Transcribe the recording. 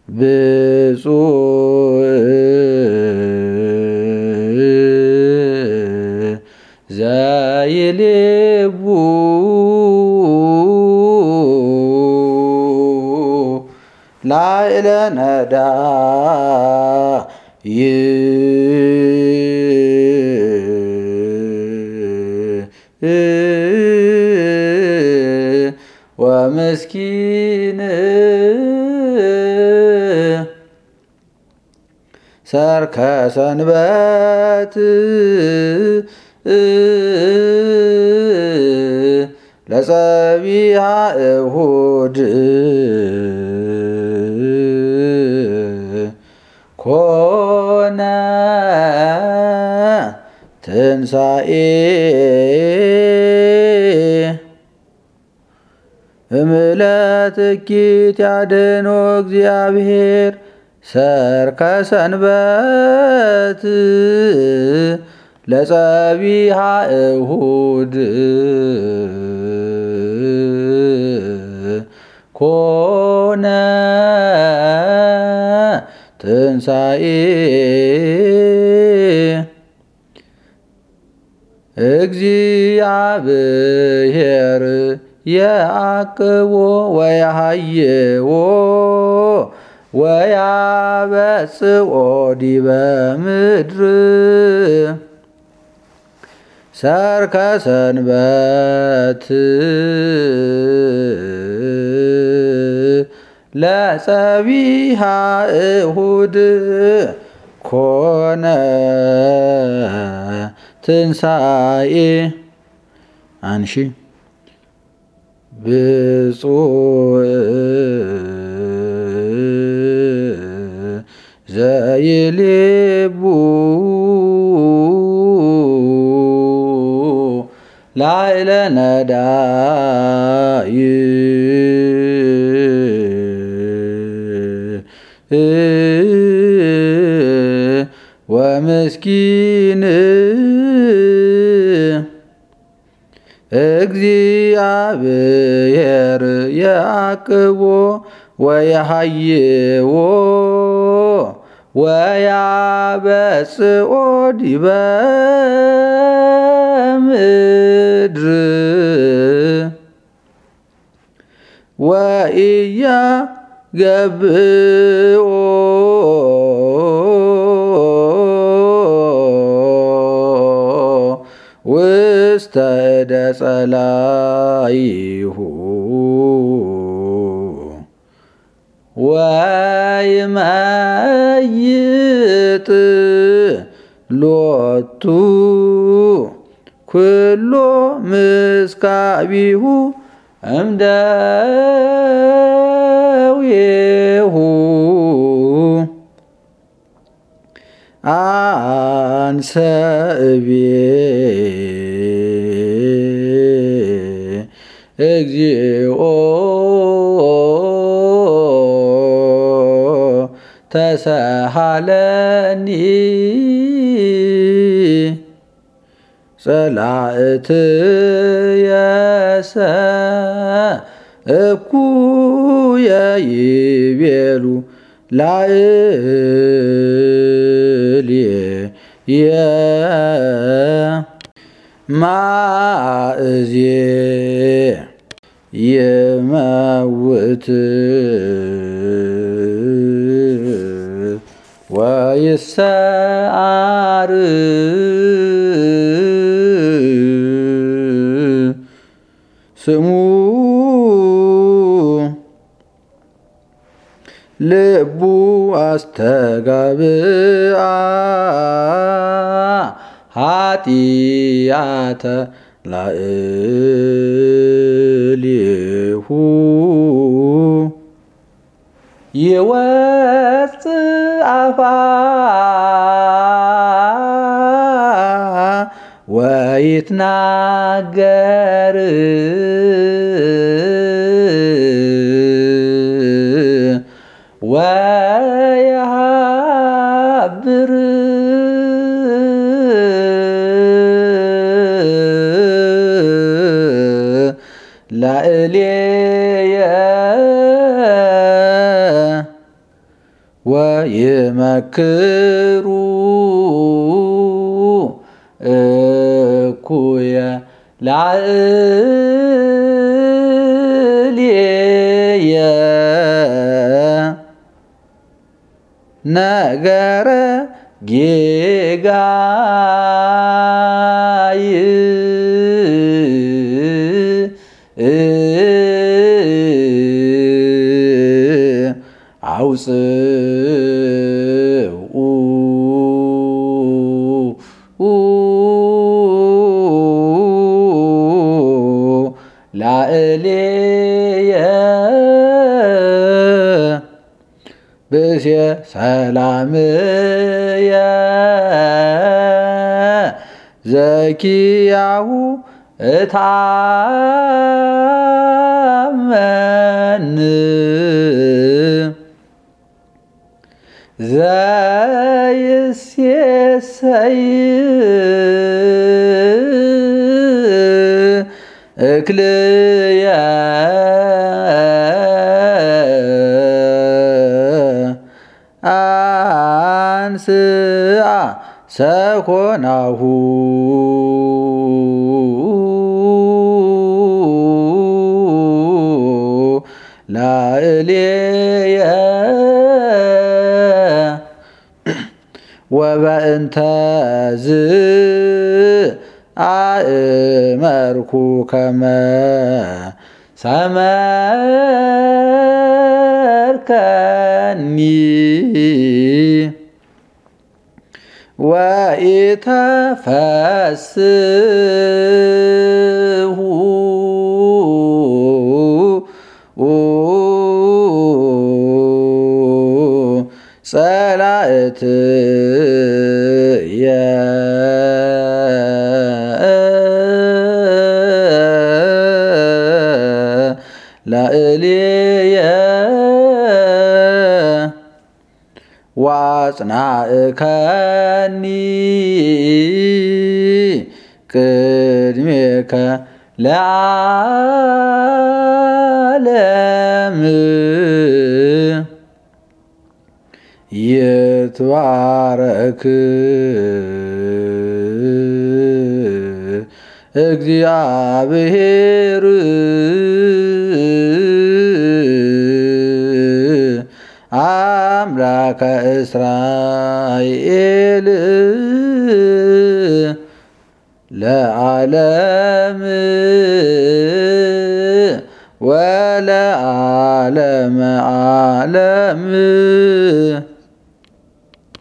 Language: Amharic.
ብፁዕ ዘይልቡ ላዕለ ነዳይ ወምስኪን ሠርከ ሰንበት ለጸቢሐ እሁድ ኮነ ትንሣኤ እምዕለተ እኪት ያድኅኖ እግዚአብሔር ሠርከ ሰንበት ለጸቢሐ እሁድ ኮነ ትንሣኤ እግዚአብሔር የዐቅቦ ወያሃይዎ ወያበጽኦ ዲበ ምድር ሠርከ ሰንበት ለጸቢሐ እሁድ ኮነ ትንሣኤ አንሺ ብፁዕ ዘይልቡ ላዕለ ነዳይ ወምስኪን እግዚአብሔር የዐቅቦ ወያሃይዎ ወያበጽኦ ዲበ ምድር ወኢያገብኦ ውስተ እደ ጸላኢሁ ወይመይጥ ሎቱ ኩሎ ምስካቢሁ እምደዌሁ አንሰ እቤ እግዚኦ ተሰሃለኒ ጸላእትየሰ እኩየ ይቤሉ ላዕሌየ ማእዜ ይመውት ወይሰዓር ስሙ ልቡ አስተጋብአ ኃጢአተ ላዕሌሁ ይወፅእ አፋ ወይትናገር ወየሃብር ላዕሌየ ወይመክሩ እኩየ ላዕሌየ ነገረ ጌጋይ አውፅኡ ላዕሌየ ብእሴ ሰላምየ ዘኪያሁ እታመን ዘይሴሰይ እክልየ አንስአ ሰኮናሁ ላዕሌየ ወበእንተዝ አእመርኩ ከመ ሰመርከኒ ወኢተፈስሑ ጸላእትየ ላዕሌየ ወአጽናዕከኒ ቅድሜከ ለዓለም ይትባረክ እግዚአብሔር አምላከ እስራኤል ለዓለም ወለዓለመ ዓለም